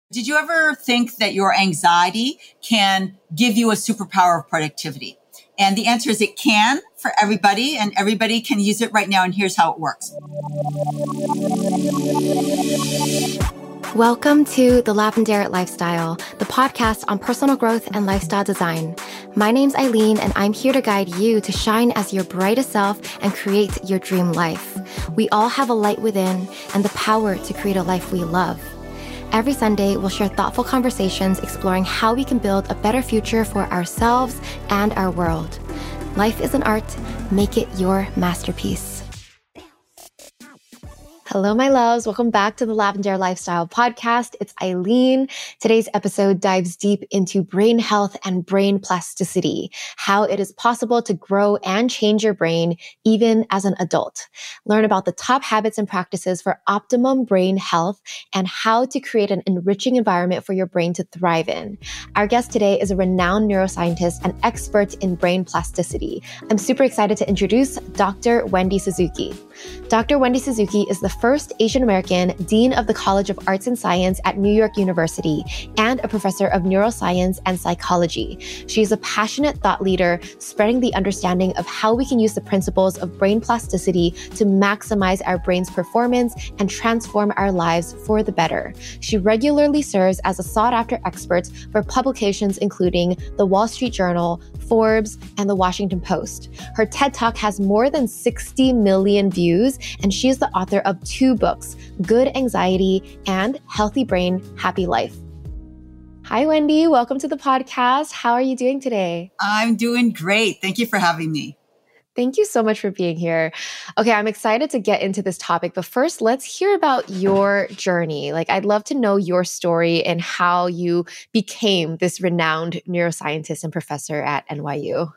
Did you ever think that your anxiety can give you a superpower of productivity? And the answer is it can for everybody, and everybody can use it right now. And here's how it works. Welcome to The Lavendaire Lifestyle, the podcast on personal growth and lifestyle design. My name's Eileen, and I'm here to guide you to shine as your brightest self and create your dream life. We all have a light within and the power to create a life we love. Every Sunday, we'll share thoughtful conversations exploring how we can build a better future for ourselves and our world. Life is an art. Make it your masterpiece. Hello, my loves. Welcome back to the Lavendaire Lifestyle Podcast. It's Eileen. Today's episode dives deep into brain health and brain plasticity, how it is possible to grow and change your brain even as an adult. Learn about the top habits and practices for optimum brain health and how to create an enriching environment for your brain to thrive in. Our guest today is a renowned neuroscientist and expert in brain plasticity. I'm super excited to introduce Dr. Wendy Suzuki. Dr. Wendy Suzuki is the first Asian American Dean of the College of Arts and Science at New York University and a professor of neuroscience and psychology. She is a passionate thought leader, spreading the understanding of how we can use the principles of brain plasticity to maximize our brain's performance and transform our lives for the better. She regularly serves as a sought-after expert for publications including The Wall Street Journal, Forbes, and The Washington Post. Her TED Talk has more than 60 million views, and she is the author of 2 books, Good Anxiety and Healthy Brain, Happy Life. Hi, Wendy. Welcome to the podcast. How are you doing today? I'm doing great. Thank you for having me. Thank you so much for being here. Okay, I'm excited to get into this topic, but first, let's hear about your journey. I'd love to know your story and how you became this renowned neuroscientist and professor at NYU.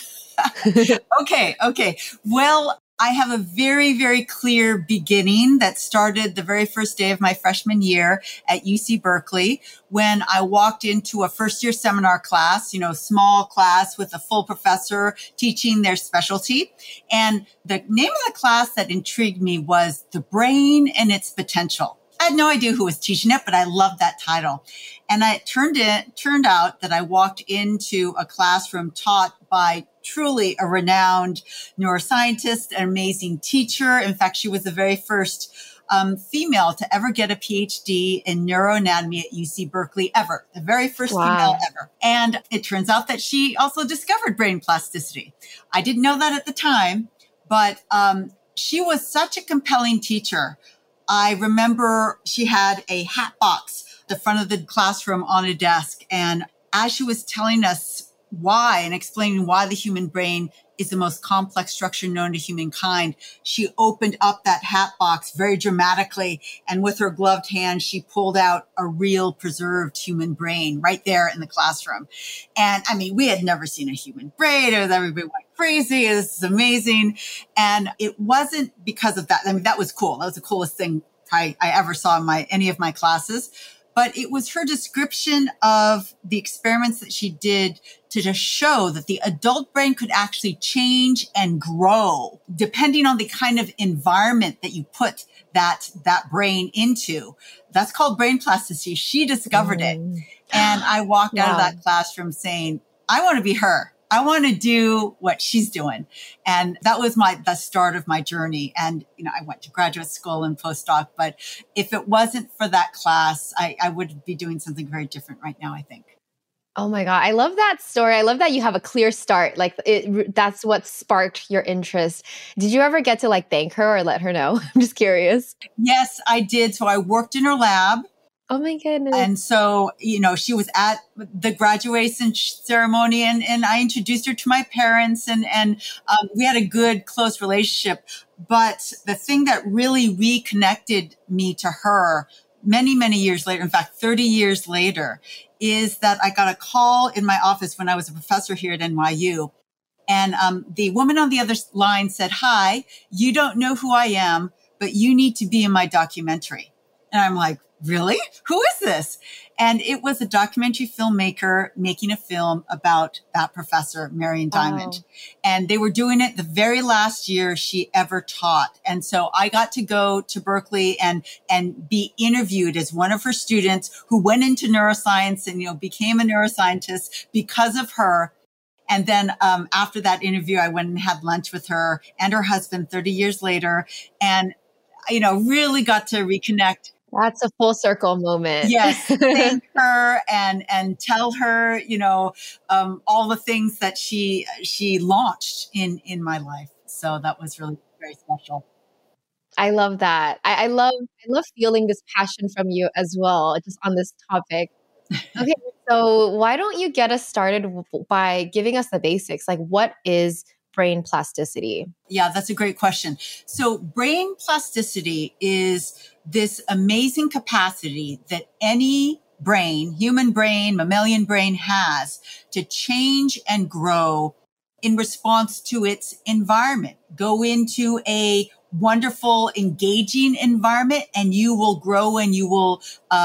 Okay. Well, I have a very, very clear beginning that started the very first day of my freshman year at UC Berkeley when I walked into a first year seminar class, small class with a full professor teaching their specialty. And the name of the class that intrigued me was The Brain and Its Potential. I had no idea who was teaching it, but I loved that title. And it turned out that I walked into a classroom taught by truly a renowned neuroscientist, an amazing teacher. In fact, she was the very first female to ever get a PhD in neuroanatomy at UC Berkeley ever, the very first female ever. And it turns out that she also discovered brain plasticity. I didn't know that at the time, but she was such a compelling teacher. I remember she had a hat box at the front of the classroom on a desk. And as she was telling us why and explaining why the human brain is the most complex structure known to humankind, she opened up that hat box very dramatically. And with her gloved hand, she pulled out a real preserved human brain right there in the classroom. And we had never seen a human brain. Everybody went crazy. This is amazing. And it wasn't because of that. That was cool. That was the coolest thing I ever saw in any of my classes. But it was her description of the experiments that she did to just show that the adult brain could actually change and grow depending on the kind of environment that you put that brain into. That's called brain plasticity. She discovered it. And I walked out of that classroom saying, I want to be her. I want to do what she's doing. And that was the start of my journey. And, I went to graduate school and postdoc, but if it wasn't for that class, I would be doing something very different right now, I think. Oh my God. I love that story. I love that you have a clear start. That's what sparked your interest. Did you ever get to thank her or let her know? I'm just curious. Yes, I did. So I worked in her lab. Oh my goodness. And so, she was at the graduation ceremony and I introduced her to my parents and we had a good, close relationship. But the thing that really reconnected me to her many, many years later, in fact, 30 years later, is that I got a call in my office when I was a professor here at NYU. And the woman on the other line said, "Hi, you don't know who I am, but you need to be in my documentary." And I'm like, really? Who is this? And it was a documentary filmmaker making a film about that professor, Marion Diamond. Wow. And they were doing it the very last year she ever taught. And so I got to go to Berkeley and be interviewed as one of her students who went into neuroscience and, became a neuroscientist because of her. And then after that interview, I went and had lunch with her and her husband 30 years later, and, really got to reconnect. That's a full circle moment. Yes, thank her and tell her, all the things that she launched in my life. So that was really very special. I love that. I love feeling this passion from you as well, just on this topic. Okay, so why don't you get us started by giving us the basics? Like, what is brain plasticity? Yeah, that's a great question. So brain plasticity is this amazing capacity that any brain, human brain, mammalian brain has to change and grow in response to its environment. Go into a wonderful, engaging environment and you will grow and you will,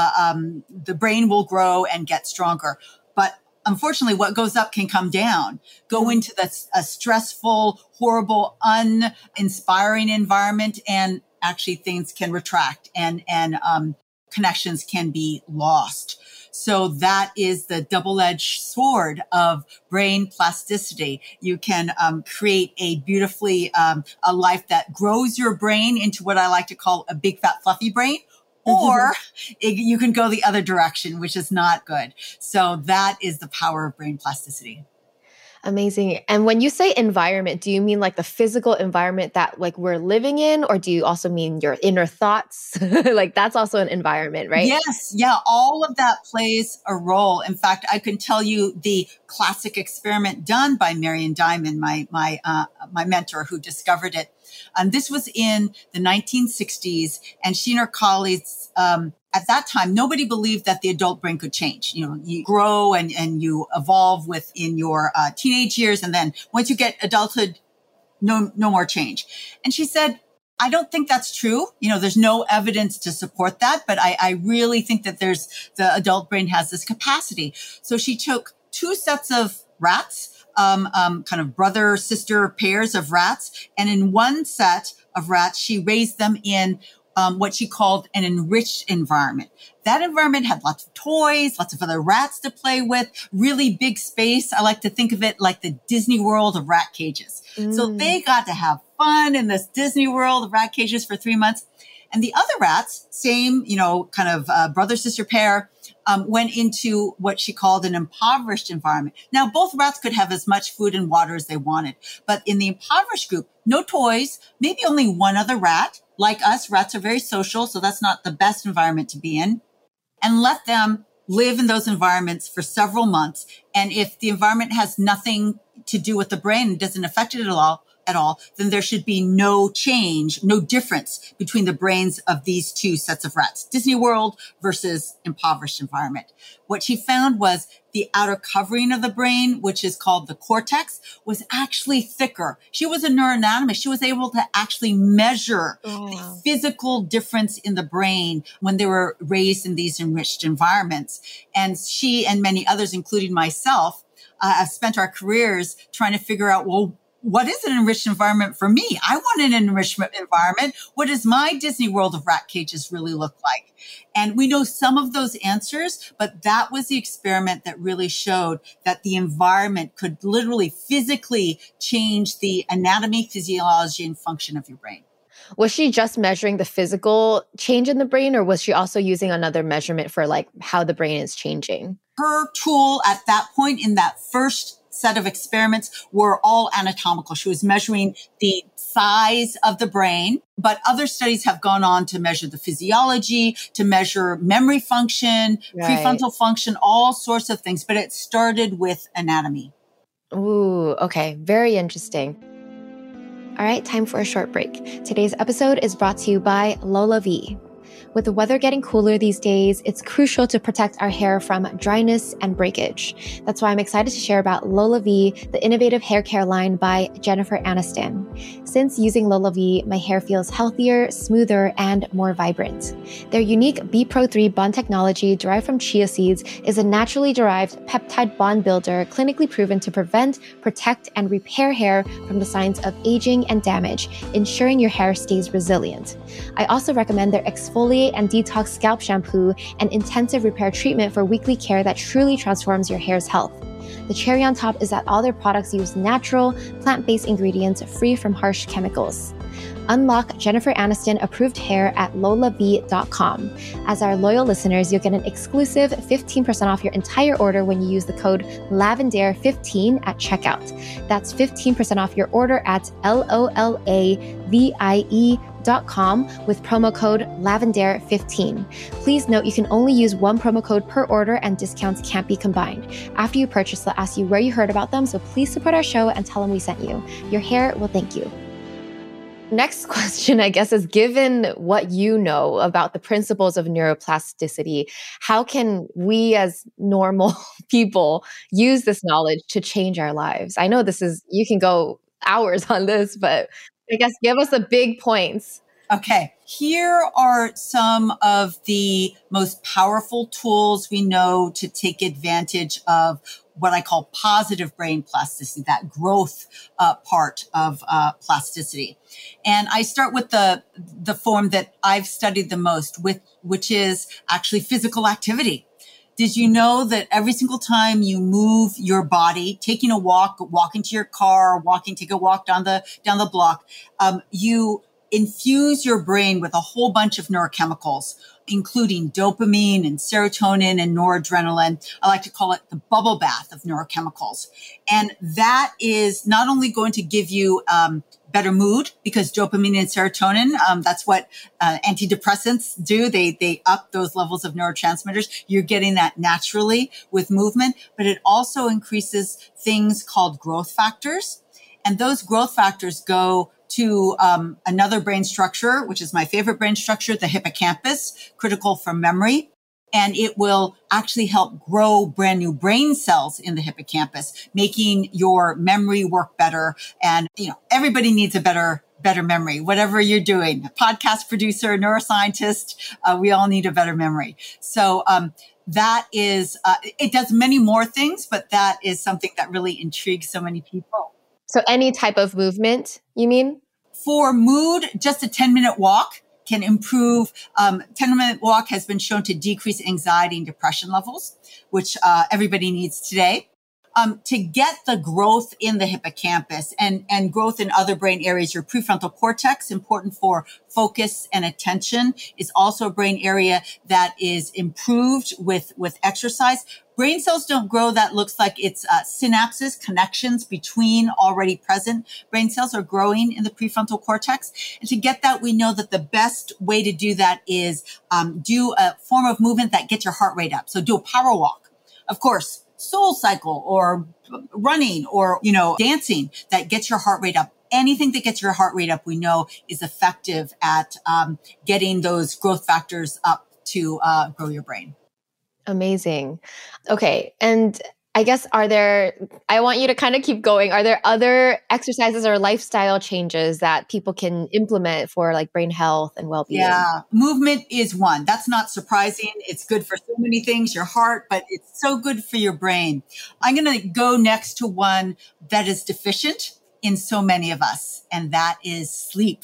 the brain will grow and get stronger. But unfortunately, what goes up can come down. Go into a stressful, horrible, uninspiring environment, and actually things can retract and connections can be lost. So that is the double-edged sword of brain plasticity. You can create a beautifully a life that grows your brain into what I like to call a big, fat, fluffy brain. Or you can go the other direction, which is not good. So that is the power of brain plasticity. Amazing. And when you say environment, do you mean like the physical environment that like we're living in, or do you also mean your inner thoughts? Like that's also an environment, right? Yes. Yeah. All of that plays a role. In fact, I can tell you the classic experiment done by Marion Diamond, my mentor who discovered it. This was in the 1960s, and she and her colleagues, at that time, nobody believed that the adult brain could change. You grow and you evolve within your teenage years. And then once you get adulthood, no more change. And she said, I don't think that's true. There's no evidence to support that, but I really think that the adult brain has this capacity. So she took two sets of rats, kind of brother, sister pairs of rats. And in one set of rats, she raised them in what she called an enriched environment. That environment had lots of toys, lots of other rats to play with, really big space. I like to think of it like the Disney World of rat cages. So they got to have fun in this Disney World of rat cages for 3 months. And the other rats, same, kind of brother-sister pair, went into what she called an impoverished environment. Now, both rats could have as much food and water as they wanted. But in the impoverished group, no toys, maybe only one other rat. Like us, rats are very social, so that's not the best environment to be in. And let them live in those environments for several months. And if the environment has nothing to do with the brain and doesn't affect it at all, then there should be no change, no difference between the brains of these two sets of rats, Disney World versus impoverished environment. What she found was the outer covering of the brain, which is called the cortex, was actually thicker. She was a neuroanatomist. She was able to actually measure the physical difference in the brain when they were raised in these enriched environments. And she and many others, including myself, have spent our careers trying to figure out, well, what is an enriched environment for me? I want an enrichment environment. What does my Disney World of rat cages really look like? And we know some of those answers, but that was the experiment that really showed that the environment could literally physically change the anatomy, physiology, and function of your brain. Was she just measuring the physical change in the brain, or was she also using another measurement for like how the brain is changing? Her tool at that point in that first set of experiments were all anatomical. She was measuring the size of the brain, but other studies have gone on to measure the physiology, to measure memory function, prefrontal function, all sorts of things. But it started with anatomy. Ooh, okay. Very interesting. All right, time for a short break. Today's episode is brought to you by LolaVie. With the weather getting cooler these days, it's crucial to protect our hair from dryness and breakage. That's why I'm excited to share about LolaVie, the innovative hair care line by Jennifer Aniston. Since using LolaVie, my hair feels healthier, smoother, and more vibrant. Their unique B Pro 3 bond technology derived from chia seeds is a naturally derived peptide bond builder clinically proven to prevent, protect, and repair hair from the signs of aging and damage, ensuring your hair stays resilient. I also recommend their exfoliate and detox scalp shampoo and intensive repair treatment for weekly care that truly transforms your hair's health. The cherry on top is that all their products use natural, plant-based ingredients free from harsh chemicals. Unlock Jennifer Aniston approved hair at lolavie.com. As our loyal listeners, you'll get an exclusive 15% off your entire order when you use the code LAVENDER15 at checkout. That's 15% off your order at LOLAVIE.com with promo code LAVENDER15. Please note you can only use one promo code per order and discounts can't be combined. After you purchase, they'll ask you where you heard about them, so please support our show and tell them we sent you. Your hair will thank you. Next question, I guess, is given what you know about the principles of neuroplasticity, how can we as normal people use this knowledge to change our lives? I know you can go hours on this, but I guess give us the big points. Okay, here are some of the most powerful tools we know to take advantage of what I call positive brain plasticity, that growth part of plasticity. And I start with the form that I've studied the most, which is actually physical activity. Did you know that every single time you move your body, taking a walk, walking to your car, take a walk down the block, you infuse your brain with a whole bunch of neurochemicals, including dopamine and serotonin and noradrenaline. I like to call it the bubble bath of neurochemicals. And that is not only going to give you better mood, because dopamine and serotonin, that's what antidepressants do. They up those levels of neurotransmitters. You're getting that naturally with movement, but it also increases things called growth factors. And those growth factors go to another brain structure, which is my favorite brain structure, the hippocampus, critical for memory. And it will actually help grow brand new brain cells in the hippocampus, making your memory work better. And, everybody needs a better memory, whatever you're doing. A podcast producer, neuroscientist, we all need a better memory. So that is, it does many more things, but that is something that really intrigues so many people. So any type of movement, you mean? For mood, just a 10-minute walk can improve. 10-minute walk has been shown to decrease anxiety and depression levels, which everybody needs today. To get the growth in the hippocampus and growth in other brain areas, your prefrontal cortex, important for focus and attention, is also a brain area that is improved with exercise. Brain cells don't grow. That looks like it's synapses, connections between already present brain cells are growing in the prefrontal cortex. And to get that, we know that the best way to do that is do a form of movement that gets your heart rate up. So do a power walk. Of course, Soul Cycle or running or, dancing that gets your heart rate up. Anything that gets your heart rate up, we know is effective at getting those growth factors up to grow your brain. Amazing. Okay. And I guess I want you to kind of keep going. Are there other exercises or lifestyle changes that people can implement for like brain health and well-being? Yeah. Movement is one. That's not surprising. It's good for so many things, your heart, but it's so good for your brain. I'm going to go next to one that is deficient in so many of us, and that is sleep.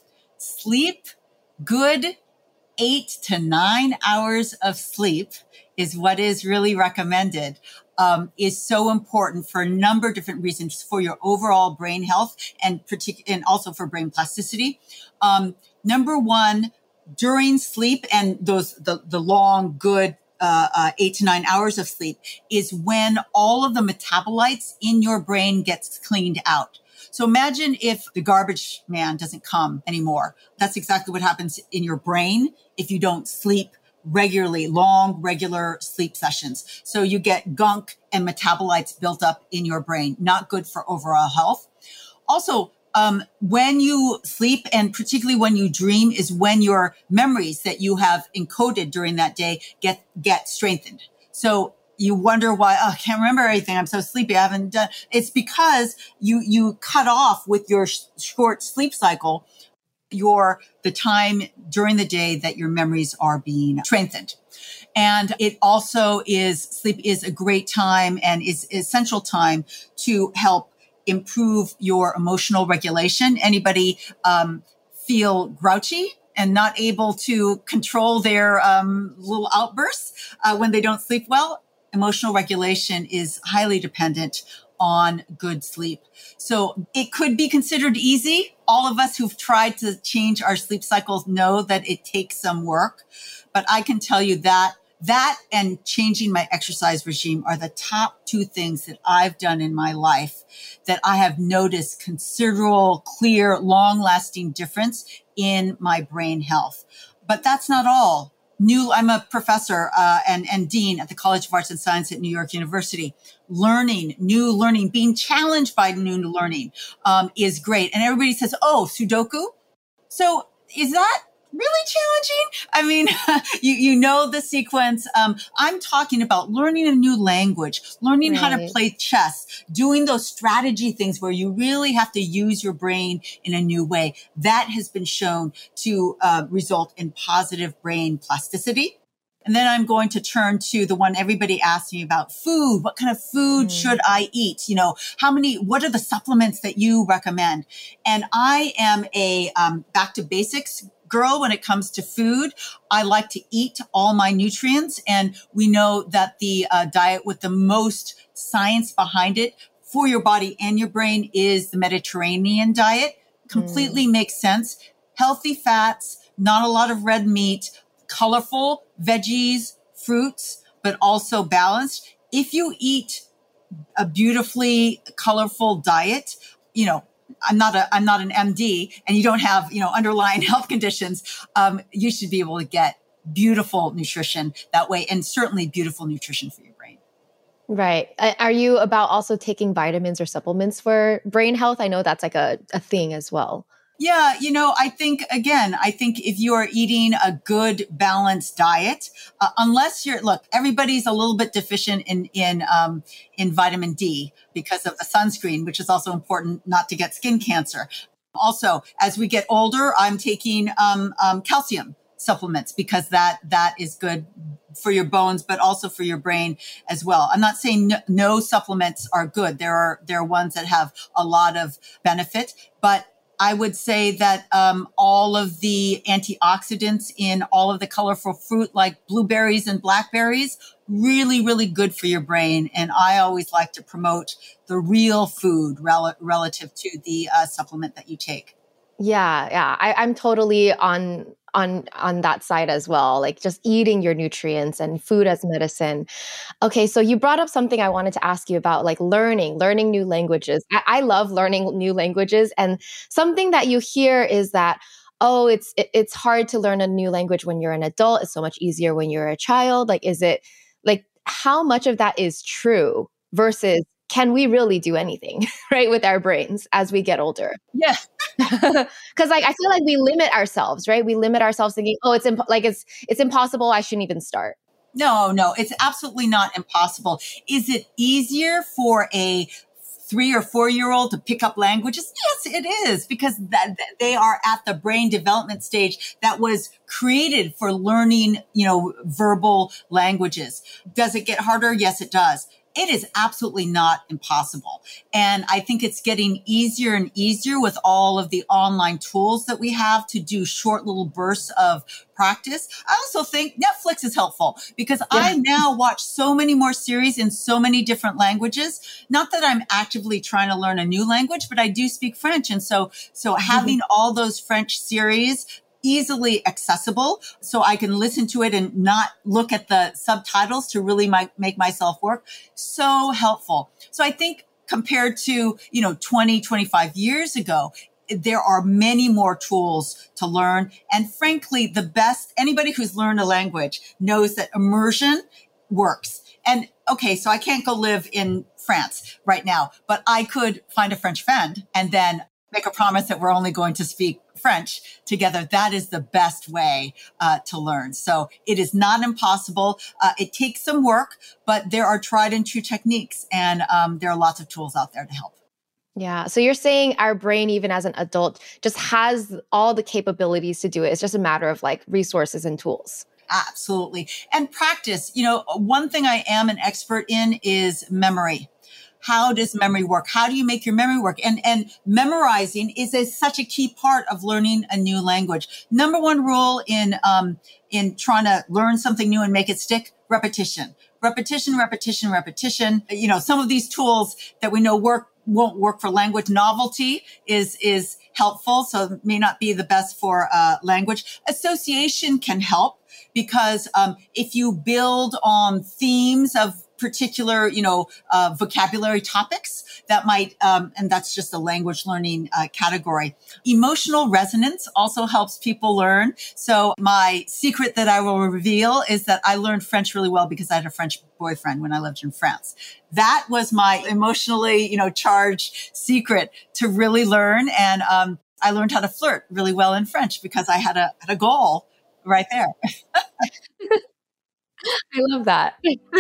Sleep, good 8 to 9 hours of sleep is what is really recommended, is so important for a number of different reasons for your overall brain health and also for brain plasticity. Number one, during sleep and the long, good 8 to 9 hours of sleep is when all of the metabolites in your brain gets cleaned out. So imagine if the garbage man doesn't come anymore. That's exactly what happens in your brain if you don't sleep regularly, long, regular sleep sessions. So you get gunk and metabolites built up in your brain, not good for overall health. Also, When you sleep, and particularly when you dream, is when your memories that you have encoded during that day get strengthened. So you wonder why, I can't remember everything. I'm so sleepy. I haven't done. It's because you cut off with your short sleep cycle the time during the day that your memories are being strengthened. And it also sleep is a great time and is essential time to help improve your emotional regulation. Anybody feel grouchy and not able to control their little outbursts when they don't sleep well? Emotional regulation is highly dependent on good sleep. So it could be considered easy. All of us who've tried to change our sleep cycles know that it takes some work, but I can tell you that and changing my exercise regime are the top two things that I've done in my life that I have noticed considerable, clear, long-lasting difference in my brain health. But that's not all. I'm a professor and dean at the College of Arts and Science at New York University. New learning, being challenged by new learning is great. And everybody says, oh, Sudoku? So is that really challenging? I mean, you know the sequence. I'm talking about learning a new language, learning how to play chess, doing those strategy things where you really have to use your brain in a new way. That has been shown to result in positive brain plasticity. And then I'm going to turn to the one everybody asks me about, food. What kind of food should I eat? You know, what are the supplements that you recommend? And I am a back to basics girl when it comes to food. I like to eat all my nutrients. And we know that the diet with the most science behind it for your body and your brain is the Mediterranean diet. Completely makes sense. Healthy fats, not a lot of red meat, colorful veggies, fruits, but also balanced. If you eat a beautifully colorful diet, you know, I'm not an MD and you don't have, underlying health conditions. You should be able to get beautiful nutrition that way, and certainly beautiful nutrition for your brain. Right. Are you about also taking vitamins or supplements for brain health? I know that's like a thing as well. Yeah, I think if you are eating a good balanced diet, unless everybody's a little bit deficient in vitamin D because of the sunscreen, which is also important not to get skin cancer. Also, as we get older, I'm taking calcium supplements because that is good for your bones, but also for your brain as well. I'm not saying no supplements are good. There are ones that have a lot of benefit, but I would say that all of the antioxidants in all of the colorful fruit like blueberries and blackberries, really, really good for your brain. And I always like to promote the real food relative to the supplement that you take. Yeah. I'm totally on that side as well, like just eating your nutrients and food as medicine. Okay, so you brought up something I wanted to ask you about, like learning new languages. I love learning new languages, and something that you hear is that, oh, it's hard to learn a new language when you're an adult. It's so much easier when you're a child. Like, is it like how much of that is true versus can we really do anything, right, with our brains as we get older? Yeah. Because like I feel like we limit ourselves, right? We limit ourselves thinking, oh, it's impossible. I shouldn't even start. No, it's absolutely not impossible. Is it easier for a 3 or 4-year-old to pick up languages? Yes, it is, because that they are at the brain development stage that was created for learning, verbal languages. Does it get harder? Yes, it does. It is absolutely not impossible. And I think it's getting easier and easier with all of the online tools that we have to do short little bursts of practice. I also think Netflix is helpful because I now watch so many more series in so many different languages. Not that I'm actively trying to learn a new language, but I do speak French. And so having all those French series easily accessible so I can listen to it and not look at the subtitles to really make myself work. So helpful. So I think compared to, 20, 25 years ago, there are many more tools to learn. And frankly, anybody who's learned a language knows that immersion works. And okay, so I can't go live in France right now, but I could find a French friend and then make a promise that we're only going to speak French together. That is the best way to learn. So it is not impossible. It takes some work, but there are tried and true techniques, and there are lots of tools out there to help. Yeah. So you're saying our brain, even as an adult, just has all the capabilities to do it. It's just a matter of like resources and tools. Absolutely. And practice. One thing I am an expert in is memory. How does memory work? How do you make your memory work? And memorizing is such a key part of learning a new language. Number one rule in trying to learn something new and make it stick: repetition. Repetition, repetition, repetition. Some of these tools that we know won't work for language. Novelty is helpful, so it may not be the best for language. Association can help, because if you build on themes of particular, vocabulary topics, that might, and that's just a language learning category. Emotional resonance also helps people learn. So my secret that I will reveal is that I learned French really well because I had a French boyfriend when I lived in France. That was my emotionally, charged secret to really learn. And I learned how to flirt really well in French because I had a goal right there. I love that.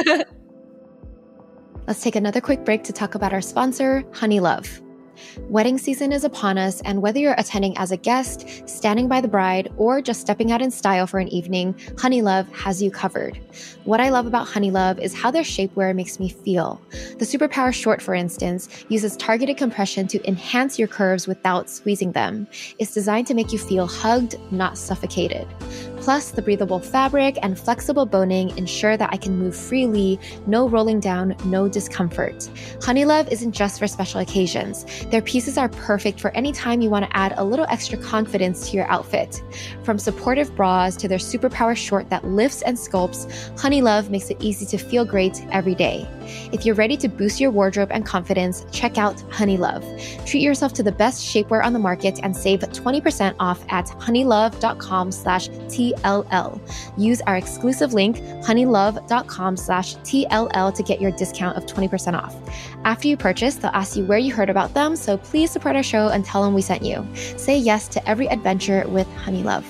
Let's take another quick break to talk about our sponsor, Honeylove. Wedding season is upon us, and whether you're attending as a guest, standing by the bride, or just stepping out in style for an evening, Honeylove has you covered. What I love about Honeylove is how their shapewear makes me feel. The Superpower Short, for instance, uses targeted compression to enhance your curves without squeezing them. It's designed to make you feel hugged, not suffocated. Plus, the breathable fabric and flexible boning ensure that I can move freely, no rolling down, no discomfort. Honeylove isn't just for special occasions. Their pieces are perfect for any time you want to add a little extra confidence to your outfit. From supportive bras to their Superpower Short that lifts and sculpts, Honeylove makes it easy to feel great every day. If you're ready to boost your wardrobe and confidence, check out Honeylove. Treat yourself to the best shapewear on the market and save 20% off at honeylove.com/TLL. Use our exclusive link, honeylove.com/TLL, to get your discount of 20% off. After you purchase, they'll ask you where you heard about them, so please support our show and tell them we sent you. Say yes to every adventure with Honeylove.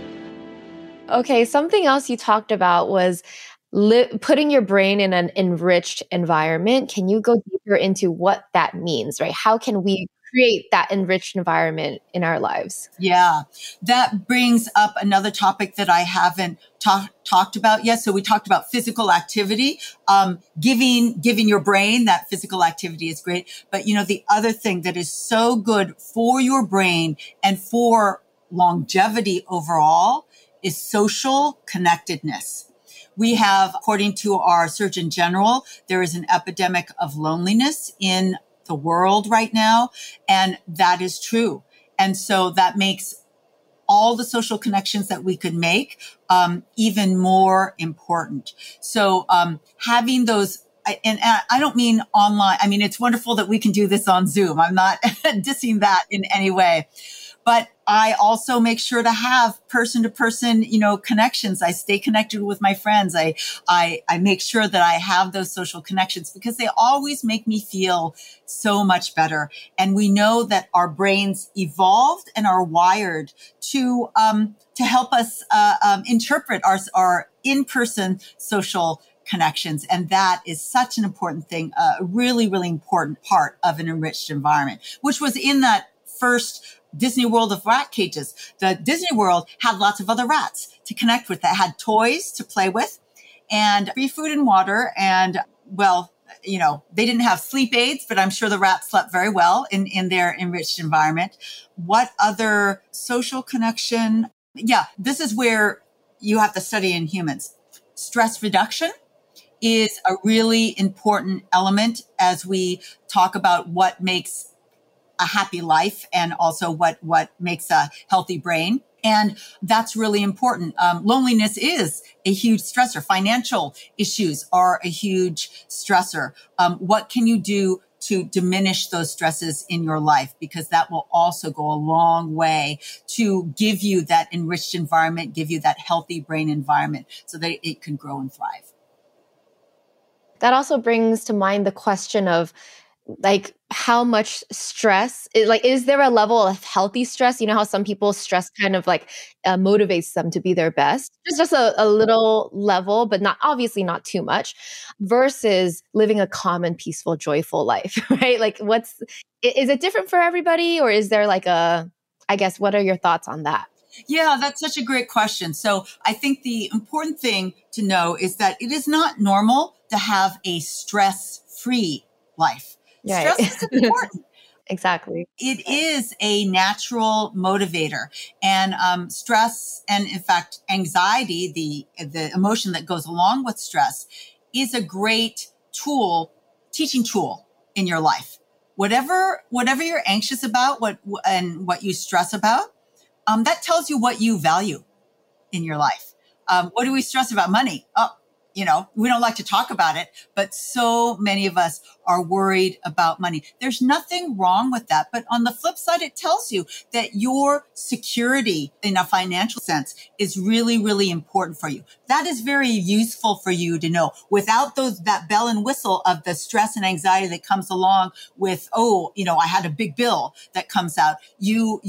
Okay, something else you talked about was putting your brain in an enriched environment. Can you go deeper into what that means, right? How can we create that enriched environment in our lives? Yeah, that brings up another topic that I haven't talked about yet. So we talked about physical activity. Giving your brain that physical activity is great. But the other thing that is so good for your brain and for longevity overall is social connectedness. We have, according to our Surgeon General, there is an epidemic of loneliness in the world right now, and that is true. And so that makes all the social connections that we could make even more important. So having those, and I don't mean online. I mean, it's wonderful that we can do this on Zoom. I'm not dissing that in any way. But I also make sure to have person-to-person, connections. I stay connected with my friends. I make sure that I have those social connections because they always make me feel so much better. And we know that our brains evolved and are wired to help us interpret our in-person social connections. And that is such an important thing, a really, really important part of an enriched environment, which was in that first Disney World of rat cages. The Disney World had lots of other rats to connect with that had toys to play with and free food and water. And they didn't have sleep aids, but I'm sure the rats slept very well in their enriched environment. What other social connection? Yeah, this is where you have to study in humans. Stress reduction is a really important element as we talk about what makes a happy life and also what makes a healthy brain. And that's really important. Loneliness is a huge stressor. Financial issues are a huge stressor. What can you do to diminish those stresses in your life? Because that will also go a long way to give you that enriched environment, give you that healthy brain environment so that it can grow and thrive. That also brings to mind the question of like how much stress is there a level of healthy stress? You know how some people stress kind of like motivates them to be their best, just a little level, but not obviously not too much, versus living a calm and peaceful, joyful life, right? Like is it different for everybody, or is there like I guess, what are your thoughts on that? Yeah, that's such a great question. So I think the important thing to know is that it is not normal to have a stress-free life. Right. Stress is important. Exactly. It is a natural motivator, and stress, and in fact, anxiety, the emotion that goes along with stress, is a great teaching tool in your life. Whatever you're anxious about, what you stress about, that tells you what you value in your life. What do we stress about? Money. Oh, we don't like to talk about it, but so many of us are worried about money. There's nothing wrong with that. But on the flip side, it tells you that your security in a financial sense is really, really important for you. That is very useful for you to know. Without that bell and whistle of the stress and anxiety that comes along with, I had a big bill that comes out. You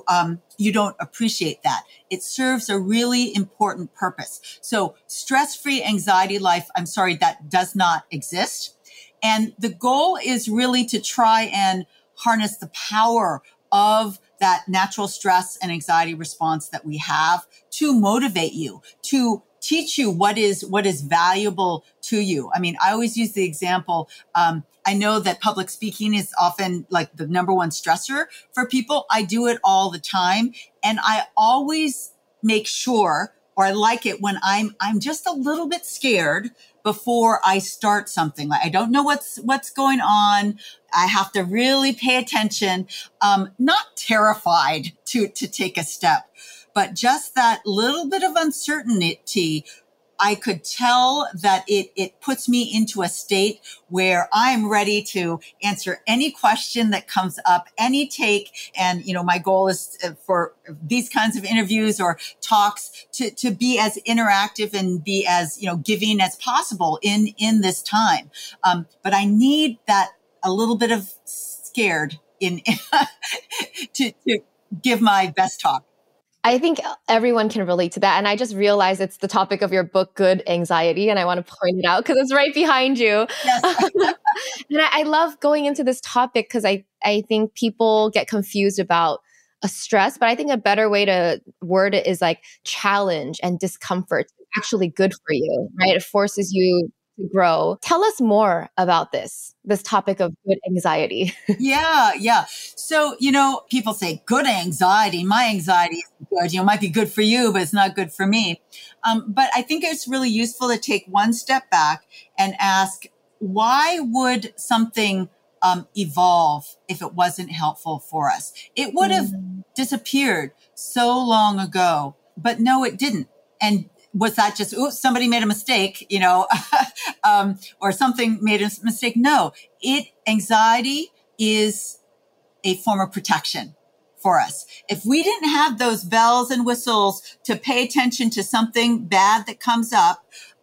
don't appreciate that. It serves a really important purpose. So stress-free anxiety life, I'm sorry, that does not exist. And the goal is really to try and harness the power of that natural stress and anxiety response that we have to motivate you, to teach you what is valuable to you. I mean, I always use the example. I know that public speaking is often like the number one stressor for people. I do it all the time. And I always make sure, or I like it when I'm just a little bit scared before I start something. Like I don't know what's going on. I have to really pay attention. Not terrified to take a step, but just that little bit of uncertainty. I could tell that it puts me into a state where I'm ready to answer any question that comes up, any take. And, my goal is for these kinds of interviews or talks to be as interactive and be as, giving as possible in this time. But I need that a little bit of scared in to give my best talk. I think everyone can relate to that. And I just realized it's the topic of your book, Good Anxiety. And I want to point it out because it's right behind you. Yes. And I love going into this topic because I think people get confused about a stress, but I think a better way to word it is like challenge and discomfort. It's actually good for you, right? It forces you to grow. Tell us more about this topic of good anxiety. Yeah. So, people say good anxiety. My anxiety is good. It might be good for you, but it's not good for me. But I think it's really useful to take one step back and ask, why would something evolve if it wasn't helpful for us? It would have disappeared so long ago, but no, it didn't. And was that just, somebody made a mistake, or something made a mistake? No, anxiety is a form of protection for us. If we didn't have those bells and whistles to pay attention to something bad that comes up,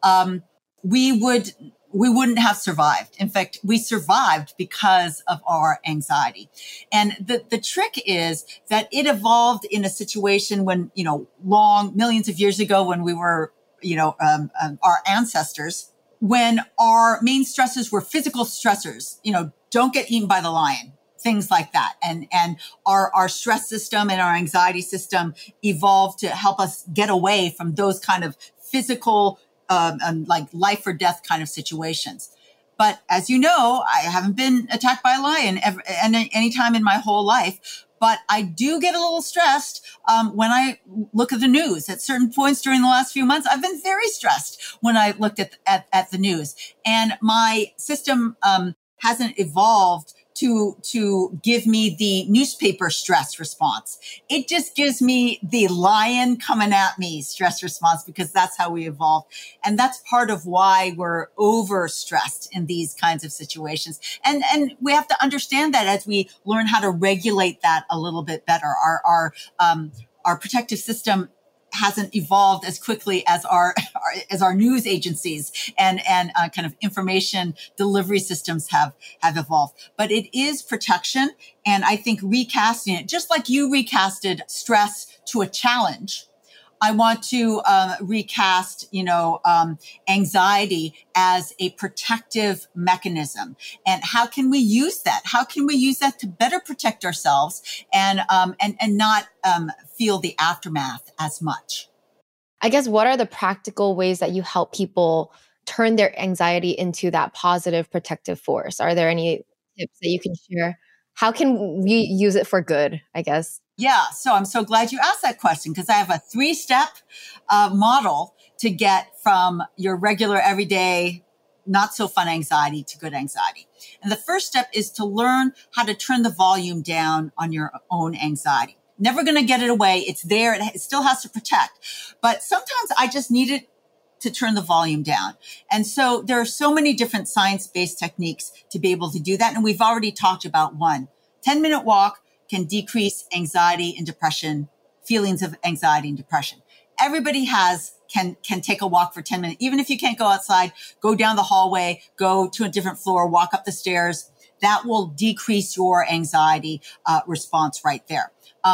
we wouldn't have survived. In fact, we survived because of our anxiety. And the trick is that it evolved in a situation when, millions of years ago when we were, our ancestors, when our main stressors were physical stressors, don't get eaten by the lion, things like that. And our stress system and our anxiety system evolved to help us get away from those kind of physical like life or death kind of situations. But as you know, I haven't been attacked by a lion any time in my whole life. But I do get a little stressed when I look at the news. At certain points during the last few months, I've been very stressed when I looked at the news. And my system hasn't evolved to give me the newspaper stress response. It just gives me the lion coming at me stress response, because that's how we evolved. And that's part of why we're overstressed in these kinds of situations. And we have to understand that as we learn how to regulate that a little bit better. Our protective system hasn't evolved as quickly as our news agencies and kind of information delivery systems have evolved. But it is protection. And I think recasting it, just like you recasted stress to a challenge, I want to recast, anxiety as a protective mechanism. And how can we use that? How can we use that to better protect ourselves and not feel the aftermath as much? I guess, what are the practical ways that you help people turn their anxiety into that positive protective force? Are there any tips that you can share? How can we use it for good, I guess? Yeah, so I'm so glad you asked that question, because I have a 3-step model to get from your regular, everyday, not so fun anxiety to good anxiety. And the first step is to learn how to turn the volume down on your own anxiety. Never going to get it away. It's there. It still has to protect. But sometimes I just need it to turn the volume down. And so there are so many different science-based techniques to be able to do that. And we've already talked about one. 10-minute walk can decrease anxiety and depression, feelings of anxiety and depression. Everybody can take a walk for 10 minutes. Even if you can't go outside, go down the hallway, go to a different floor, walk up the stairs. That will decrease your anxiety response right there.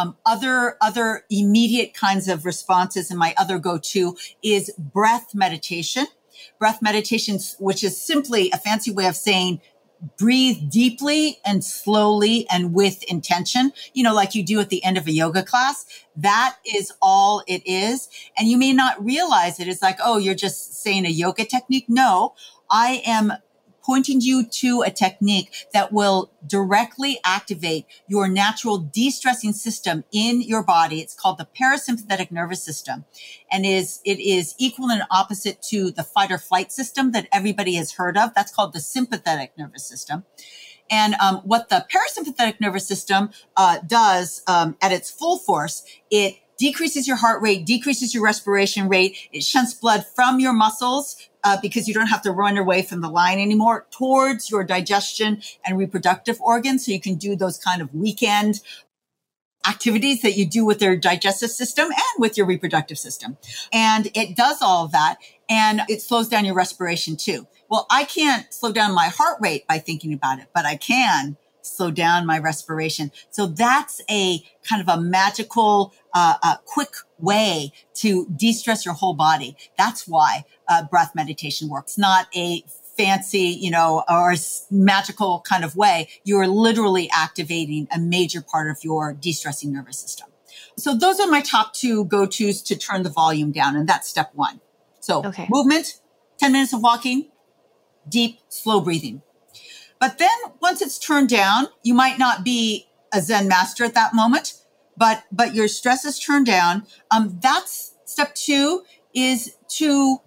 Other immediate kinds of responses, and my other go-to is breath meditation. Breath meditation, which is simply a fancy way of saying breathe deeply and slowly and with intention, like you do at the end of a yoga class. That is all it is. And you may not realize it. It's like, oh, you're just saying a yoga technique. No, I am pointing you to a technique that will directly activate your natural de-stressing system in your body. It's called the parasympathetic nervous system. And it is equal and opposite to the fight or flight system that everybody has heard of. That's called the sympathetic nervous system. And what the parasympathetic nervous system does at its full force, it decreases your heart rate, decreases your respiration rate. It shunts blood from your muscles because you don't have to run away from the line anymore towards your digestion and reproductive organs. So you can do those kind of weekend activities that you do with your digestive system and with your reproductive system. And it does all of that. And it slows down your respiration too. Well, I can't slow down my heart rate by thinking about it, but I can slow down my respiration. So that's a kind of a magical, quick way to de-stress your whole body. That's why breath meditation works. Not a fancy, or magical kind of way. You're literally activating a major part of your de-stressing nervous system. So those are my top 2 go-tos to turn the volume down. And that's step 1. So movement, 10 minutes of walking, deep, slow breathing. But then once it's turned down, you might not be a Zen master at that moment, but your stress is turned down. That's step 2, is to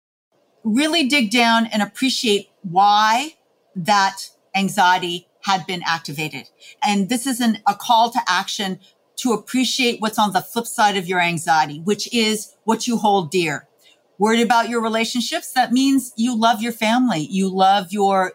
really dig down and appreciate why that anxiety had been activated. And this is a call to action to appreciate what's on the flip side of your anxiety, which is what you hold dear. Worried about your relationships, that means you love your family. You love your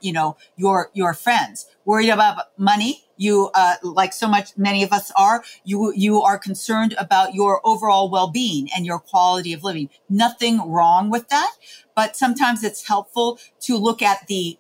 friends. Worried about money, you, like many of us are, you are concerned about your overall well-being and your quality of living. Nothing wrong with that. But sometimes it's helpful to look at the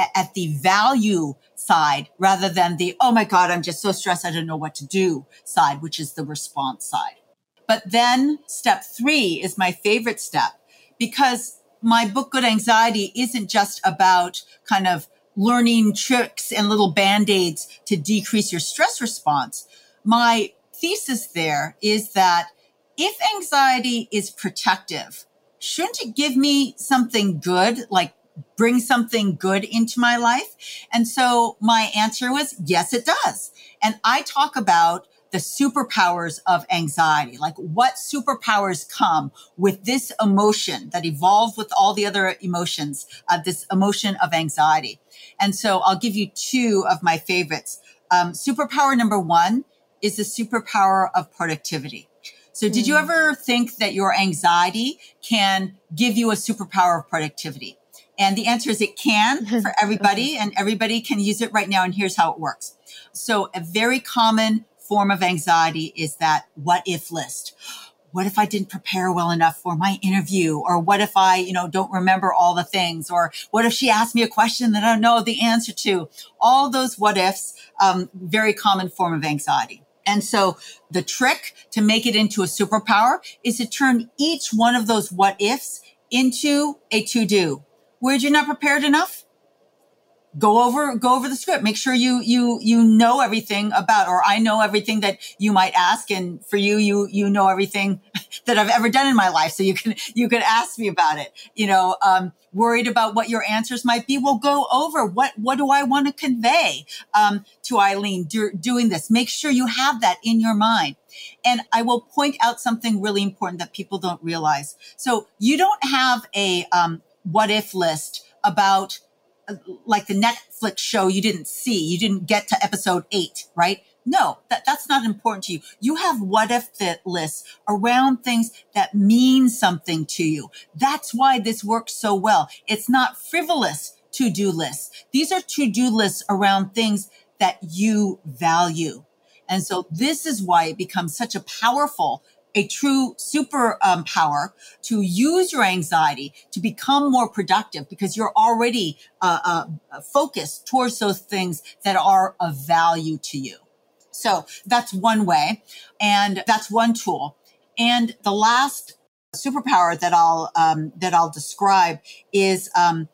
value side rather than the, oh my God, I'm just so stressed, I don't know what to do side, which is the response side. But then step 3 is my favorite step, because my book, Good Anxiety, isn't just about kind of learning tricks and little band-aids to decrease your stress response. My thesis there is that if anxiety is protective, shouldn't it give me something good, like bring something good into my life? And so my answer was, yes, it does. And I talk about the superpowers of anxiety, like what superpowers come with this emotion that evolved with all the other emotions, this emotion of anxiety. And so I'll give you 2 of my favorites. Superpower number 1 is the superpower of productivity. So did you ever think that your anxiety can give you a superpower of productivity? And the answer is it can for everybody, and everybody can use it right now. And here's how it works. So a very common form of anxiety is that what if list. what if I didn't prepare well enough for my interview? Or what if I, don't remember all the things? Or what if she asked me a question that I don't know the answer to? All those what ifs, very common form of anxiety. And so the trick to make it into a superpower is to turn each one of those what ifs into a to-do. Where you're not prepared enough? Go over the script. Make sure you know everything about, or I know everything that you might ask. And for you know everything that I've ever done in my life. So you can ask me about it. Worried about what your answers might be. Well, go over what do I want to convey, to Eileen doing this. Make sure you have that in your mind. And I will point out something really important that people don't realize. So you don't have a, what if list about, like the Netflix show you didn't see, you didn't get to episode 8, right? No, that's not important to you. You have what if lists around things that mean something to you. That's why this works so well. It's not frivolous to-do lists. These are to-do lists around things that you value. And so this is why it becomes such a true super power to use your anxiety to become more productive, because you're already focused towards those things that are of value to you. So that's one way, and that's one tool. And the last superpower that I'll describe is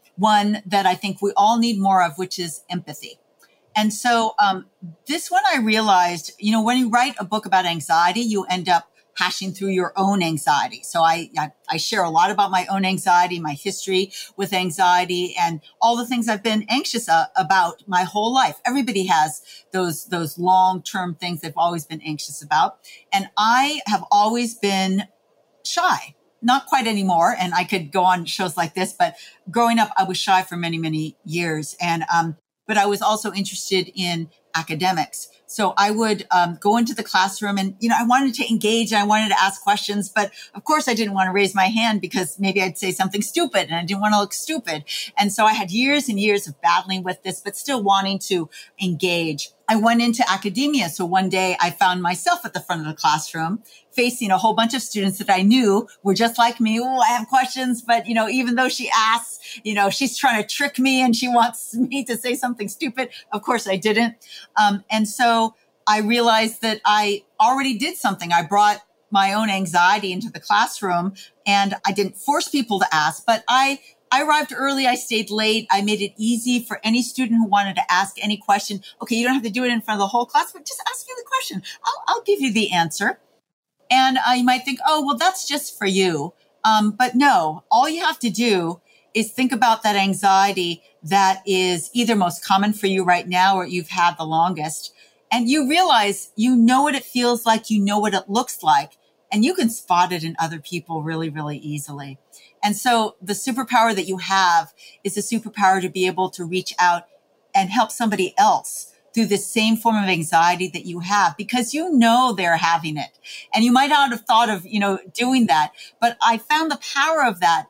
one that I think we all need more of, which is empathy. And so this one I realized, when you write a book about anxiety, you end up hashing through your own anxiety. So I share a lot about my own anxiety, my history with anxiety, and all the things I've been anxious about my whole life. Everybody has those long-term things they've always been anxious about. And I have always been shy. Not quite anymore. And I could go on shows like this, but growing up, I was shy for many, many years. And, but I was also interested in academics. So I would go into the classroom and, I wanted to engage. I wanted to ask questions, but of course I didn't want to raise my hand because maybe I'd say something stupid and I didn't want to look stupid. And so I had years and years of battling with this, but still wanting to engage. I went into academia. So one day I found myself at the front of the classroom facing a whole bunch of students that I knew were just like me. Oh, I have questions, but even though she asks, she's trying to trick me and she wants me to say something stupid. Of course I didn't. And so I realized that I already did something. I brought my own anxiety into the classroom, and I didn't force people to ask, but I arrived early. I stayed late. I made it easy for any student who wanted to ask any question. Okay, you don't have to do it in front of the whole class, but just ask me the question. I'll give you the answer. And you might think, oh, well, that's just for you. But no, all you have to do is think about that anxiety that is either most common for you right now or you've had the longest. And you realize you know what it feels like, you know what it looks like, and you can spot it in other people really, really easily. And so the superpower that you have is a superpower to be able to reach out and help somebody else through the same form of anxiety that you have, because they're having it. And you might not have thought of, doing that, but I found the power of that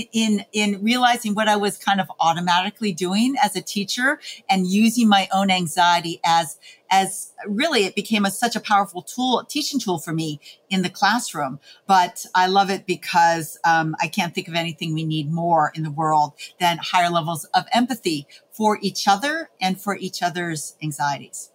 in realizing what I was kind of automatically doing as a teacher and using my own anxiety as really it became such a powerful teaching tool for me in the classroom. But I love it because I can't think of anything we need more in the world than higher levels of empathy for each other and for each other's anxieties.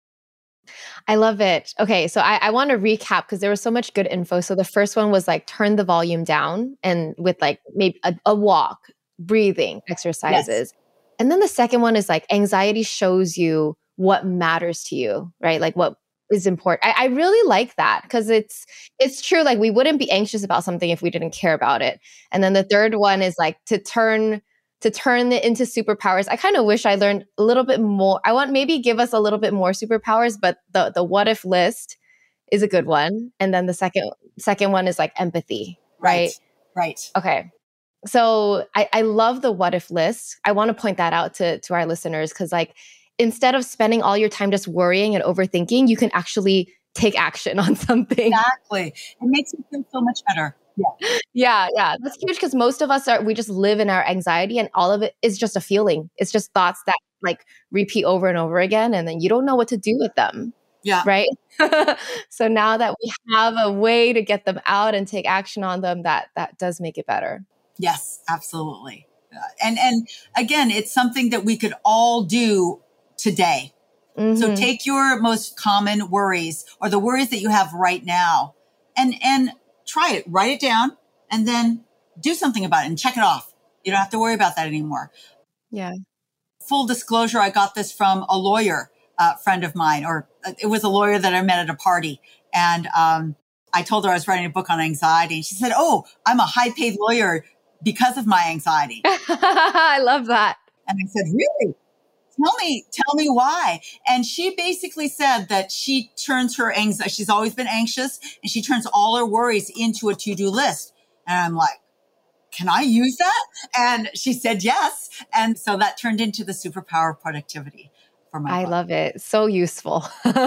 I love it. Okay, so I want to recap because there was so much good info. So the first one was like turn the volume down and with like maybe a walk, breathing exercises. Yes. And then the second one is like anxiety shows you what matters to you, right? Like what is important. I really like that because it's true. Like we wouldn't be anxious about something if we didn't care about it. And then the third one is like to turn it into superpowers. I kind of wish I learned a little bit more. I want maybe give us a little bit more superpowers, but the what if list is a good one. And then the second one is like empathy, right? Right. Okay. So I love the what if list. I want to point that out to our listeners because like instead of spending all your time just worrying and overthinking, you can actually take action on something. Exactly. It makes you feel so much better. Yeah. That's huge because most of us we just live in our anxiety and all of it is just a feeling. It's just thoughts that like repeat over and over again and then you don't know what to do with them. Yeah. right? So now that we have a way to get them out and take action on them, that does make it better. Yes, absolutely. And again, it's something that we could all do today. So Mm-hmm. take your most common worries or the worries that you have right now and try it, write it down, and then do something about it and check it off. You don't have to worry about that anymore. Yeah. Full disclosure, I got this from a lawyer friend of mine, or it was a lawyer that I met at a party. And I told her I was writing a book on anxiety. And she said, "Oh, I'm a high paid lawyer because of my anxiety." I love that. And I said, "Really? Tell me why." And she basically said that she turns her anxiety, she's always been anxious, and she turns all her worries into a to-do list. And I'm like, can I use that? And she said yes. And so that turned into the superpower of productivity for my I book. love it. So useful.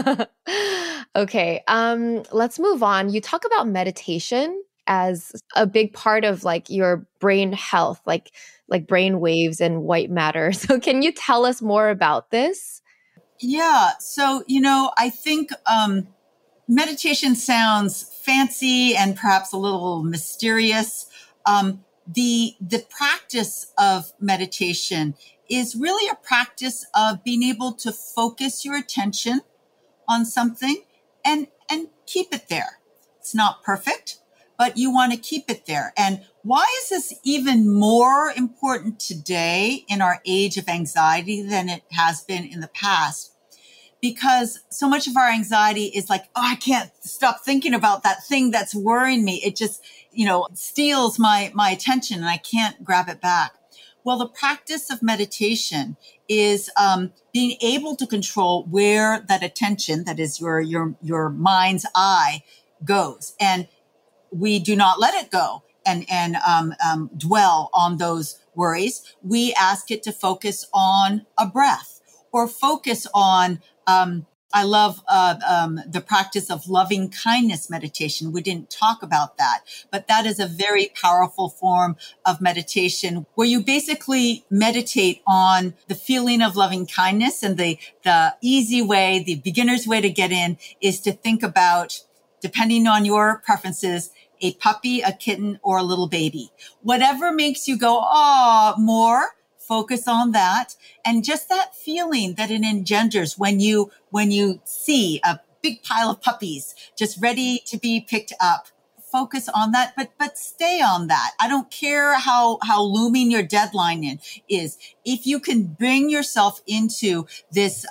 Okay. Let's move on. You talk about meditation as a big part of like your brain health, like brain waves and white matter. So can you tell us more about this? Yeah. So, I think meditation sounds fancy and perhaps a little mysterious. The practice of meditation is really a practice of being able to focus your attention on something and keep it there. It's not perfect, but you want to keep it there. And why is this even more important today in our age of anxiety than it has been in the past? Because so much of our anxiety is like, oh, I can't stop thinking about that thing that's worrying me. It just, steals my attention and I can't grab it back. Well, the practice of meditation is being able to control where that attention, that is your mind's eye, goes, and we do not let it go and dwell on those worries. We ask it to focus on a breath or focus on. I love the practice of loving kindness meditation. We didn't talk about that, but that is a very powerful form of meditation where you basically meditate on the feeling of loving kindness. And the easy way, the beginner's way to get in is to think about, depending on your preferences, a puppy, a kitten, or a little baby. Whatever makes you go, oh, more. Focus on that. And just that feeling that it engenders when you see a big pile of puppies just ready to be picked up. Focus on that, but stay on that. I don't care how looming your deadline is. If you can bring yourself into this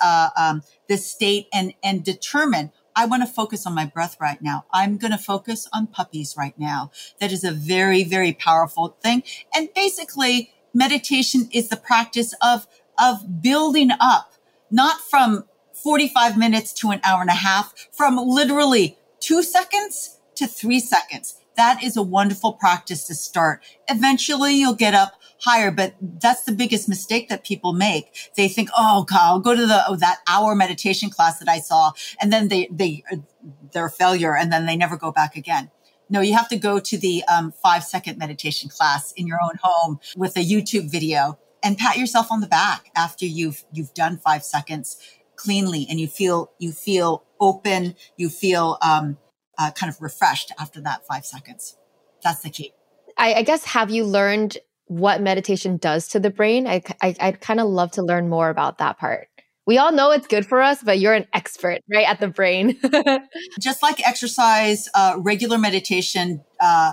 state and determine, I want to focus on my breath right now. I'm going to focus on puppies right now. That is a very, very powerful thing. And basically, meditation is the practice of building up, not from 45 minutes to an hour and a half, from literally 2 seconds to 3 seconds. That is a wonderful practice to start. Eventually you'll get up higher, but that's the biggest mistake that people make. They think, oh God, I'll go to that hour meditation class that I saw, and then they're a failure, and then they never go back again. No, you have to go to the 5-second meditation class in your own home with a YouTube video and pat yourself on the back after you've done 5 seconds cleanly, and you feel open, you feel kind of refreshed after that 5 seconds. That's the key. I guess, have you learned what meditation does to the brain? I'd kind of love to learn more about that part. We all know it's good for us, but you're an expert, right, at the brain. Just like exercise, regular meditation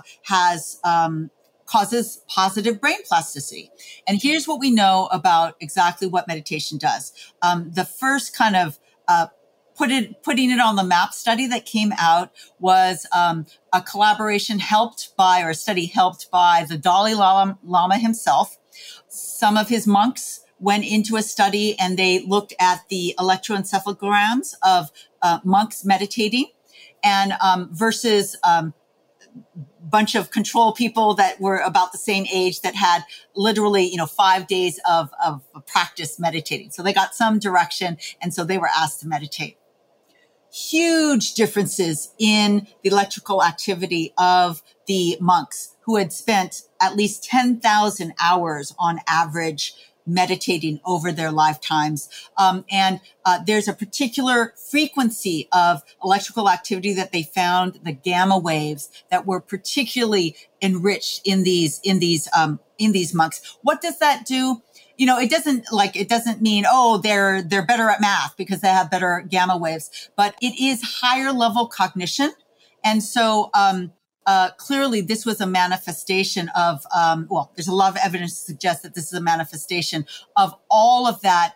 causes positive brain plasticity. And here's what we know about exactly what meditation does. The first kind of putting it on the map study that came out was a collaboration a study helped by the Dalai Lama himself. Some of his monks went into a study and they looked at the electroencephalograms of monks meditating and versus bunch of control people that were about the same age that had literally, 5 days of practice meditating. So they got some direction, and so they were asked to meditate. Huge differences in the electrical activity of the monks who had spent at least 10,000 hours on average meditating over their lifetimes. There's a particular frequency of electrical activity that they found, the gamma waves, that were particularly enriched in these monks. What does that do? It doesn't mean, oh, they're better at math because they have better gamma waves, but it is higher level cognition. And so, clearly this was a manifestation of, there's a lot of evidence to suggest that this is a manifestation of all of that,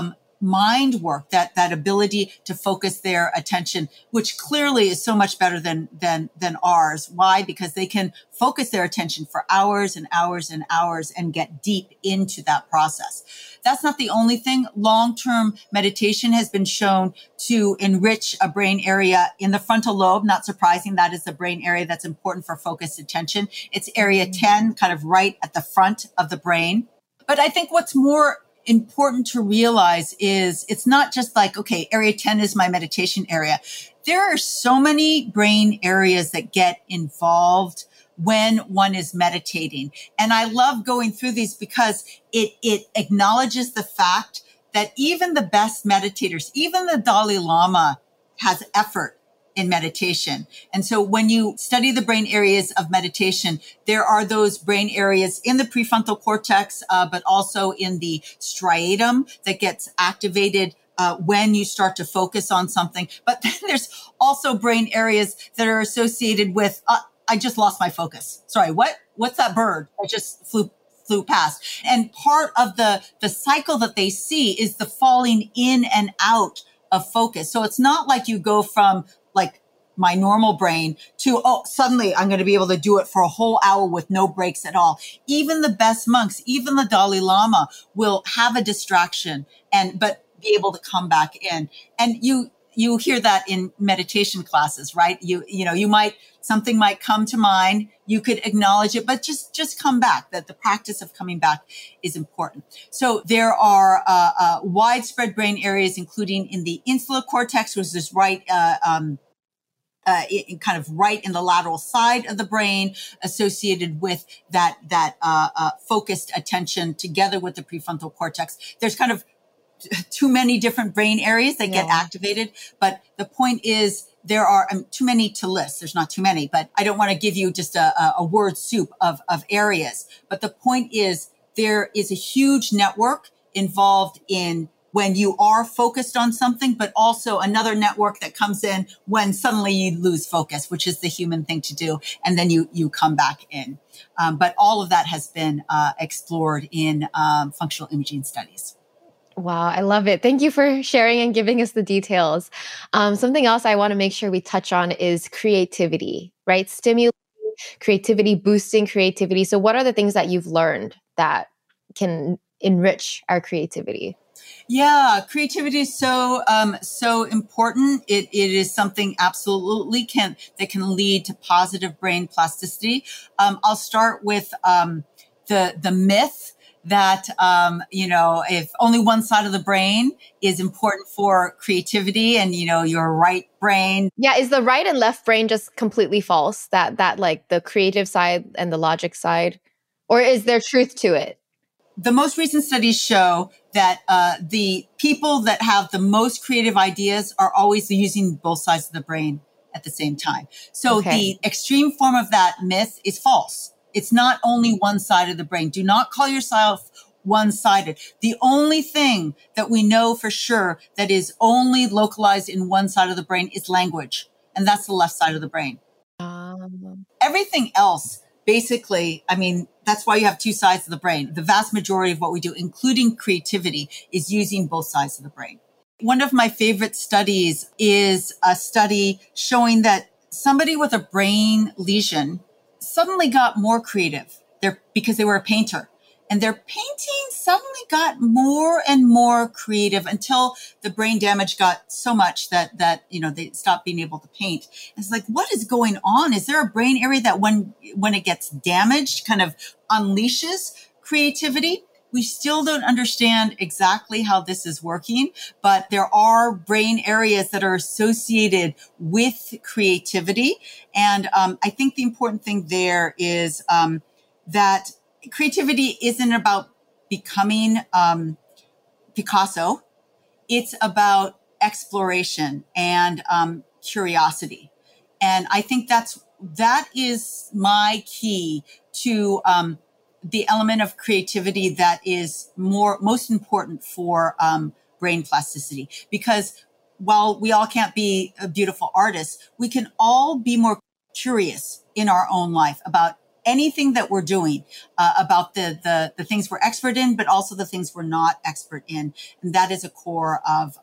mind work, that ability to focus their attention, which clearly is so much better than ours. Why? Because they can focus their attention for hours and hours and hours and get deep into that process. That's not the only thing. Long-term meditation has been shown to enrich a brain area in the frontal lobe. Not surprising. That is the brain area that's important for focused attention. It's area 10, kind of right at the front of the brain. But I think what's more important to realize is it's not just like, okay, area 10 is my meditation area. There are so many brain areas that get involved when one is meditating. And I love going through these because it acknowledges the fact that even the best meditators, even the Dalai Lama has effort in meditation. And so when you study the brain areas of meditation, there are those brain areas in the prefrontal cortex, but also in the striatum that gets activated when you start to focus on something. But then there's also brain areas that are associated with, I just lost my focus. Sorry, what's that bird? I just flew past. And part of the cycle that they see is the falling in and out of focus. So it's not like you go from like my normal brain to, suddenly I'm going to be able to do it for a whole hour with no breaks at all. Even the best monks, even the Dalai Lama will have a distraction but be able to come back in. And you hear that in meditation classes, right? Something might come to mind. You could acknowledge it, but just come back. That the practice of coming back is important. So there are widespread brain areas, including in the insular cortex, which is right, kind of right in the lateral side of the brain, associated with that focused attention together with the prefrontal cortex. There's kind of too many different brain areas that get activated. But the point is there are too many to list. There's not too many, but I don't want to give you just a word soup of areas. But the point is there is a huge network involved in when you are focused on something, but also another network that comes in when suddenly you lose focus, which is the human thing to do. And then you come back in. But all of that has been explored in functional imaging studies. Wow, I love it. Thank you for sharing and giving us the details. Something else I want to make sure we touch on is creativity, right? Stimulating creativity, boosting creativity. So what are the things that you've learned that can enrich our creativity? Yeah, creativity is so important. It is something absolutely that can lead to positive brain plasticity. I'll start with the myth that, if only one side of the brain is important for creativity and, your right brain. Yeah. Is the right and left brain just completely false? That like the creative side and the logic side, or is there truth to it? The most recent studies show that the people that have the most creative ideas are always using both sides of the brain at the same time. So the extreme form of that myth is false. It's not only one side of the brain. Do not call yourself one-sided. The only thing that we know for sure that is only localized in one side of the brain is language. And that's the left side of the brain. Everything else, basically, that's why you have two sides of the brain. The vast majority of what we do, including creativity, is using both sides of the brain. One of my favorite studies is a study showing that somebody with a brain lesion suddenly got more creative because they were a painter. And their painting suddenly got more and more creative until the brain damage got so much that they stopped being able to paint. It's like, what is going on? Is there a brain area that when it gets damaged kind of unleashes creativity? We still don't understand exactly how this is working, but there are brain areas that are associated with creativity. And I think the important thing there is that creativity isn't about becoming Picasso. It's about exploration and curiosity. And I think that is my key to the element of creativity that is most important for brain plasticity. Because while we all can't be beautiful artists, we can all be more curious in our own life about anything that we're doing, about the things we're expert in, but also the things we're not expert in. And that is a core of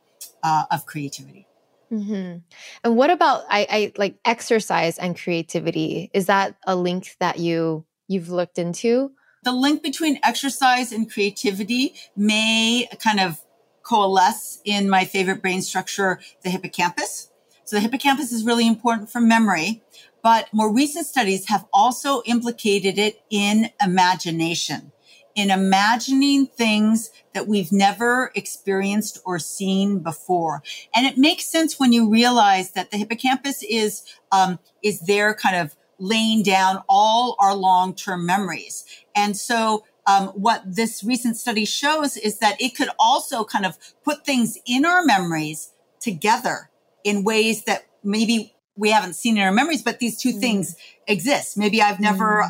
creativity. Mm-hmm. And what about I like exercise and creativity? Is that a link that you've looked into? The link between exercise and creativity may kind of coalesce in my favorite brain structure, the hippocampus. So the hippocampus is really important for memory, but more recent studies have also implicated it in imagination, in imagining things that we've never experienced or seen before. And it makes sense when you realize that the hippocampus is there kind of laying down all our long-term memories. And so what this recent study shows is that it could also kind of put things in our memories together in ways that maybe we haven't seen in our memories, but these two things exist. Maybe I've never,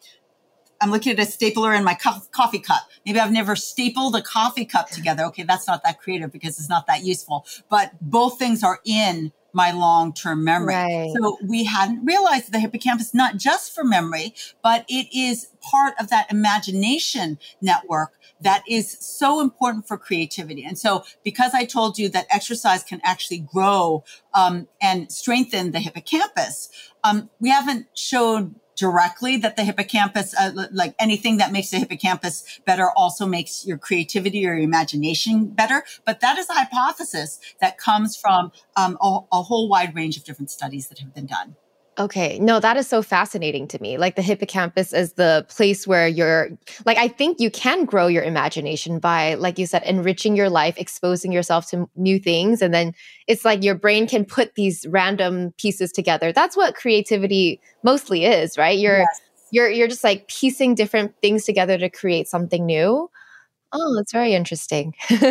I'm looking at a stapler in my coffee cup. Maybe I've never stapled a coffee cup together. Okay, that's not that creative because it's not that useful, but both things are in my long-term memory. Right. So we hadn't realized that the hippocampus, not just for memory, but it is part of that imagination network that is so important for creativity. And so because I told you that exercise can actually grow and strengthen the hippocampus, we haven't showed directly that the hippocampus, like anything that makes the hippocampus better also makes your creativity or your imagination better. But that is a hypothesis that comes from a whole wide range of different studies that have been done. Okay. No, that is so fascinating to me. Like the hippocampus is the place where I think you can grow your imagination by, like you said, enriching your life, exposing yourself to new things. And then it's like your brain can put these random pieces together. That's what creativity mostly is, right? You're just like piecing different things together to create something new. Oh, that's very interesting.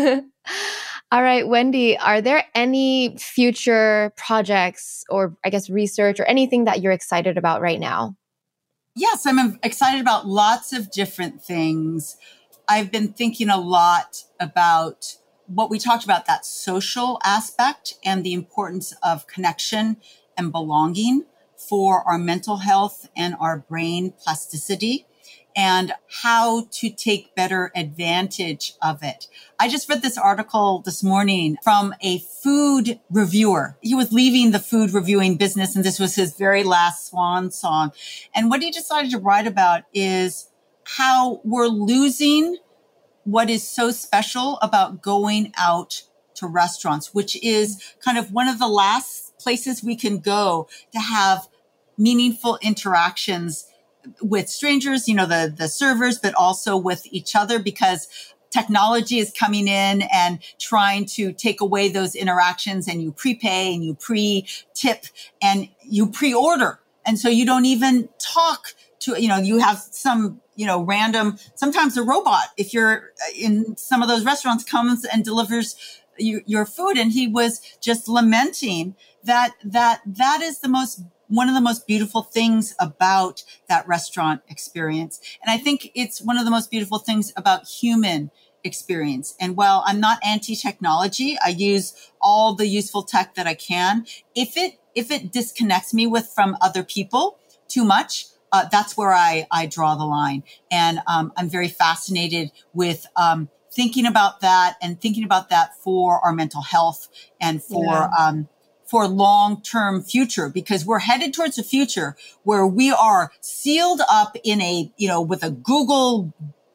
All right, Wendy, are there any future projects or I guess research or anything that you're excited about right now? Yes, I'm excited about lots of different things. I've been thinking a lot about what we talked about, that social aspect and the importance of connection and belonging for our mental health and our brain plasticity, and how to take better advantage of it. I just read this article this morning from a food reviewer. He was leaving the food reviewing business, and this was his very last swan song. And what he decided to write about is how we're losing what is so special about going out to restaurants, which is kind of one of the last places we can go to have meaningful interactions with strangers, the servers, but also with each other, because technology is coming in and trying to take away those interactions, and you prepay and you pre-tip and you pre-order. And so you don't even talk to, you have some, random, sometimes a robot, if you're in some of those restaurants, comes and delivers your food. And he was just lamenting that is one of the most beautiful things about that restaurant experience. And I think it's one of the most beautiful things about human experience. And while I'm not anti-technology, I use all the useful tech that I can. If it disconnects me from other people too much, that's where I draw the line. And I'm very fascinated with thinking about that, and thinking about that for our mental health and for long-term future, because we're headed towards a future where we are sealed up in with a Google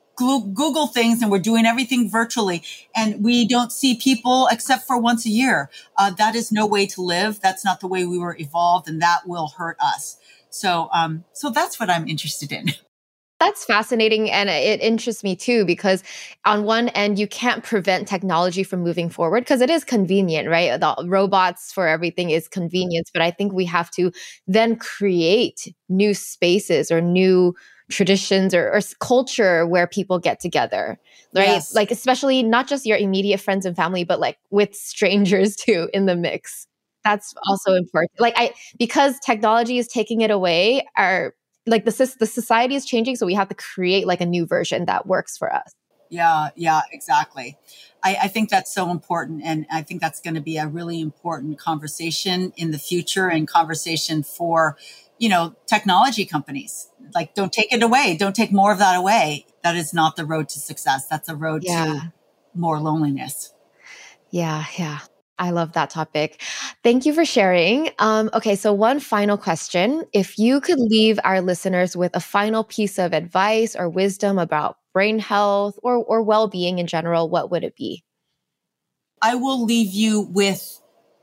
things, and we're doing everything virtually, and we don't see people except for once a year. That is no way to live. That's not the way we were evolved, and that will hurt us. So that's what I'm interested in. That's fascinating. And it interests me too, because on one end, you can't prevent technology from moving forward because it is convenient, right? The robots for everything is convenience. But I think we have to then create new spaces or new traditions or culture where people get together, right? Yes. Like, especially not just your immediate friends and family, but like with strangers too in the mix. That's also important. Because technology is taking it away, the society is changing. So we have to create like a new version that works for us. Yeah, exactly. I think that's so important. And I think that's going to be a really important conversation in the future and conversation for, technology companies. Like, don't take it away. Don't take more of that away. That is not the road to success. That's a road to more loneliness. Yeah. I love that topic. Thank you for sharing. Okay, so one final question. If you could leave our listeners with a final piece of advice or wisdom about brain health or well-being in general, what would it be? I will leave you with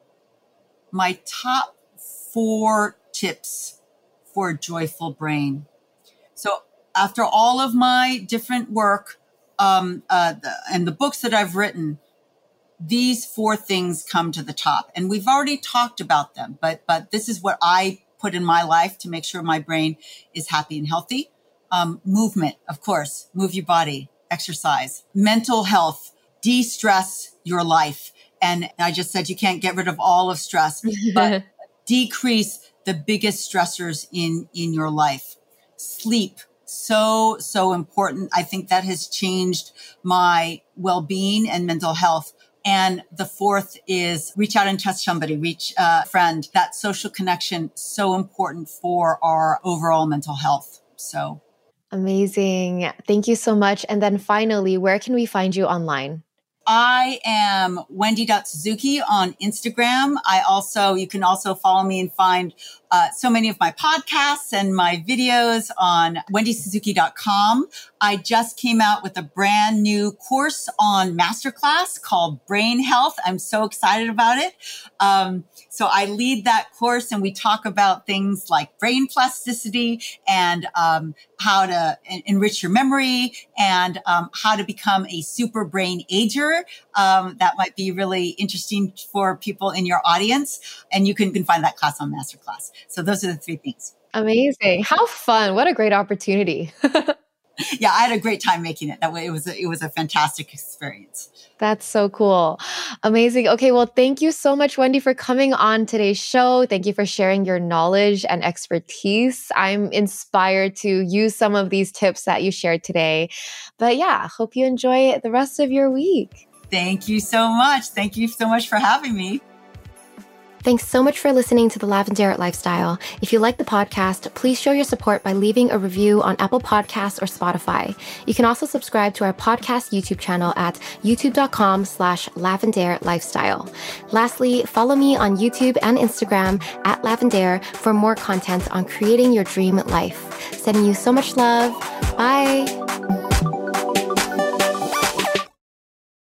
my top 4 tips for a joyful brain. So after all of my different work and the books that I've written, these 4 things come to the top. And we've already talked about them, but this is what I put in my life to make sure my brain is happy and healthy. Movement, of course, move your body, exercise, mental health, de-stress your life. And I just said you can't get rid of all of stress, but decrease the biggest stressors in your life. Sleep, so important. I think that has changed my well-being and mental health. And the 4th is reach out and touch somebody, reach a friend. That social connection, so important for our overall mental health. So amazing. Thank you so much. And then finally, where can we find you online? I am Wendy.Suzuki on Instagram. You can also follow me and find so many of my podcasts and my videos on wendysuzuki.com. I just came out with a brand new course on masterclass called Brain Health. I'm so excited about it. So I lead that course and we talk about things like brain plasticity and how to enrich your memory and how to become a super brain ager. That might be really interesting for people in your audience. And you can find that class on Masterclass. So those are the 3 things. Amazing. How fun. What a great opportunity. Yeah, I had a great time making it. That way it was a fantastic experience. That's so cool. Amazing. Okay, well, thank you so much, Wendy, for coming on today's show. Thank you for sharing your knowledge and expertise. I'm inspired to use some of these tips that you shared today. But yeah, hope you enjoy the rest of your week. Thank you so much. Thank you so much for having me. Thanks so much for listening to The Lavendaire Lifestyle. If you like the podcast, please show your support by leaving a review on Apple Podcasts or Spotify. You can also subscribe to our podcast YouTube channel at youtube.com/Lavendaire Lifestyle. Lastly, follow me on YouTube and Instagram at Lavendaire for more content on creating your dream life. Sending you so much love. Bye.